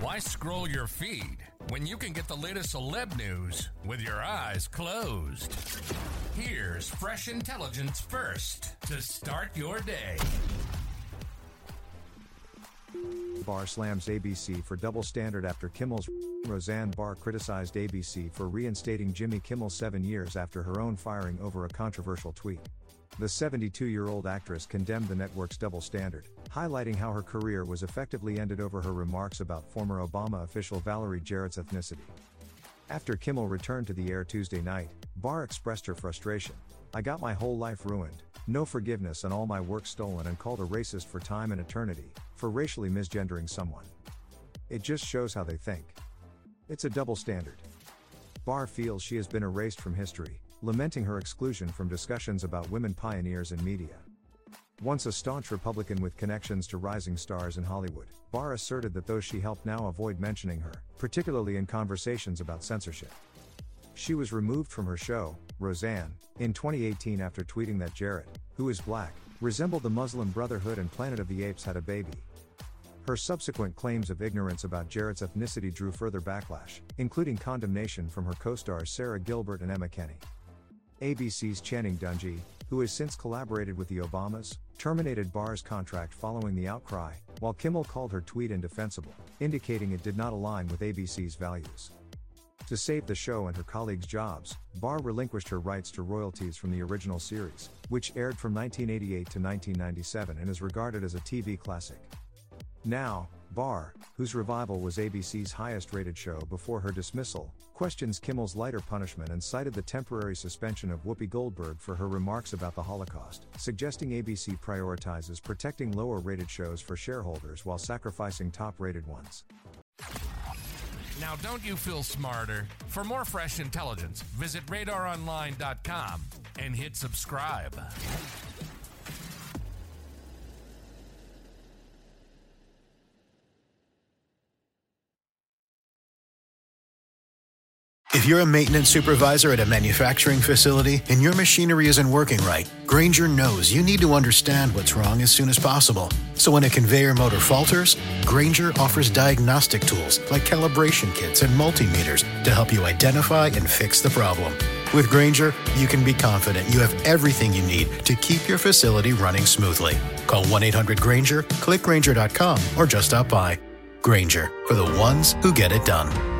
Why scroll your feed when you can get the latest celeb news with your eyes closed? Here's fresh intelligence first to start your day. Barr slams ABC for double standard after Kimmel's. Roseanne Barr criticized ABC for reinstating Jimmy Kimmel 7 years after her own firing over a controversial tweet. The 72-year-old actress condemned the network's double standard, highlighting how her career was effectively ended over her remarks about former Obama official Valerie Jarrett's ethnicity. After Kimmel returned to the air Tuesday night, Barr expressed her frustration. "I got my whole life ruined, no forgiveness and all my work stolen, and called a racist for time and eternity, for racially misgendering someone. It just shows how they think. It's a double standard." Barr feels she has been erased from history, lamenting her exclusion from discussions about women pioneers in media. Once a staunch Republican with connections to rising stars in Hollywood, Barr asserted that those she helped now avoid mentioning her, particularly in conversations about censorship. She was removed from her show, Roseanne, in 2018 after tweeting that Jarrett, who is black, resembled the Muslim Brotherhood and Planet of the Apes had a baby. Her subsequent claims of ignorance about Jarrett's ethnicity drew further backlash, including condemnation from her co-stars Sarah Gilbert and Emma Kenney. ABC's Channing Dungey, who has since collaborated with the Obamas, terminated Barr's contract following the outcry, while Kimmel called her tweet indefensible, indicating it did not align with ABC's values. To save the show and her colleagues' jobs, Barr relinquished her rights to royalties from the original series, which aired from 1988 to 1997 and is regarded as a TV classic. Now, Barr, whose revival was ABC's highest-rated show before her dismissal, questions Kimmel's lighter punishment and cited the temporary suspension of Whoopi Goldberg for her remarks about the Holocaust, suggesting ABC prioritizes protecting lower-rated shows for shareholders while sacrificing top-rated ones. Now, don't you feel smarter? For more fresh intelligence, visit RadarOnline.com and hit subscribe. If you're a maintenance supervisor at a manufacturing facility and your machinery isn't working right, Grainger knows you need to understand what's wrong as soon as possible. So when a conveyor motor falters, Grainger offers diagnostic tools like calibration kits and multimeters to help you identify and fix the problem. With Grainger, you can be confident you have everything you need to keep your facility running smoothly. Call 1-800-GRAINGER, click Grainger.com, or just stop by. Grainger, for the ones who get it done.